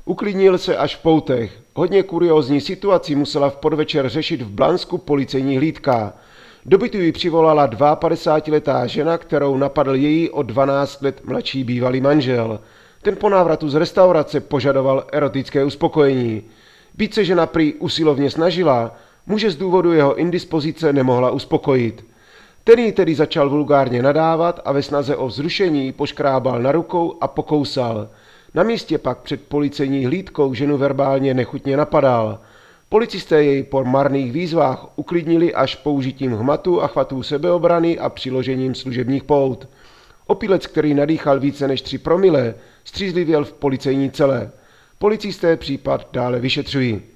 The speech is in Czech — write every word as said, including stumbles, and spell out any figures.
Uklidnil se až v poutech. Hodně kuriózní situaci musela v podvečer řešit v Blansku policejní hlídka. Do bytu ji přivolala padesátiletá žena, kterou napadl její o dvanáct let mladší bývalý manžel. Ten po návratu z restaurace požadoval erotické uspokojení. Byť se žena prý usilovně snažila, muže z důvodu jeho indispozice nemohla uspokojit. Ten jí tedy začal vulgárně nadávat a ve snaze o vzrušení poškrábal na rukou a pokousal. Na místě pak před policejní hlídkou ženu verbálně nechutně napadal. Policisté jej po marných výzvách uklidnili až použitím hmatu a chvatů sebeobrany a přiložením služebních pout. Opilec, který nadýchal více než tři promile, střízlivěl v policejní cele. Policisté případ dále vyšetřují.